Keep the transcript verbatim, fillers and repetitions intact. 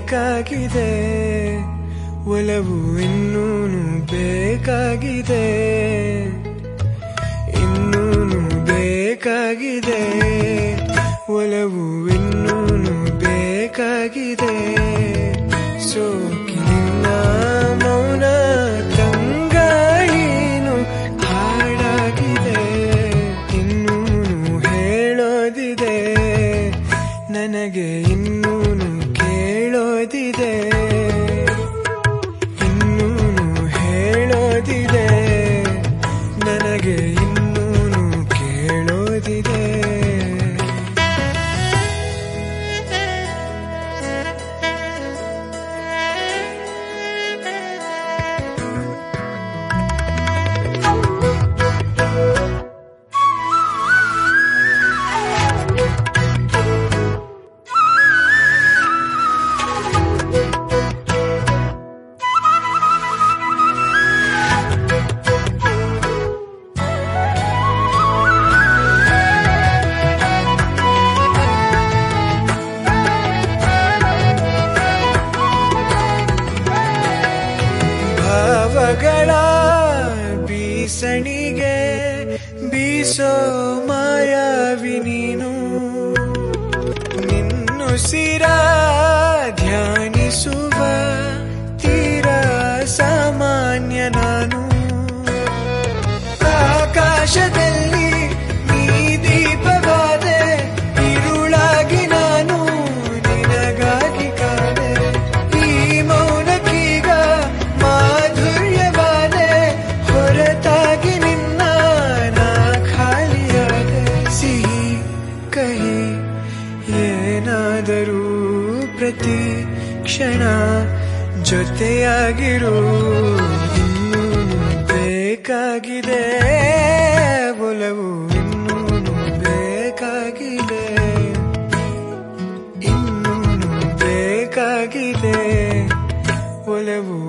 ಬೇಕಾಗಿದೆ, ಒಲವು ಇನ್ನೂನು ಬೇಕಾಗಿದೆ, ಇನ್ನೂನು ಬೇಕಾಗಿದೆ, ಒಲವು ಇನ್ನೂನು ಬೇಕಾಗಿದೆ. ಸೋಕಿನ ಮೌನ ತಂಗಾಳಿನು ಹಾಡಾಗಿದೆ, ಇನ್ನೂನು ಹೇಳೋದಿದೆ, ನನಗೆ ಇನ್ನೂನು ಕೇಳೋದಿದೆ, ಇನ್ನೂನು ಹೇಳೋದಿದೆ, ನನಗೆ ಇನ್ನೂನು ಕೇಳೋದಿದೆ. ಭಾವಗಳ ಬೀಸಣಿಗೆ ಬೀಸೋ ಮಾಯಾವಿ ನೀನು, ನಿನ್ನುಸಿರ ಧ್ಯಾನಿಸುವ ತೀರ ಸಾಮಾನ್ಯ ನಾನು. ಆಕಾಶದಲ್ಲಿ ನೀ ದೀಪವಾದೆ, ഇരുಳಾಗಿ ನಾನು ನಿನಗಾಗಿ ಕಾದೆ, ಈ ಮೌನಕ್ಕೀಗ ಮಾಧುರ್ಯವಾದೆ, ಹೊರತಾಗಿ ನಿನ್ನ ನಾ ಖಾಲಿಯಾದೆ. ಸಿಹಿ ಕಹಿ ಏನಾದರೂ ಪ್ರತಿ ಕ್ಷಣ ಜೊತೆಯಾಗಿರು, ಇನ್ನೂನು ಬೇಕಾಗಿದೆ, ಒಲವು ಇನ್ನೂನು ಬೇಕಾಗಿದೆ, ಇನ್ನೂನು ಬೇಕಾಗಿದೆ, ಒಲವು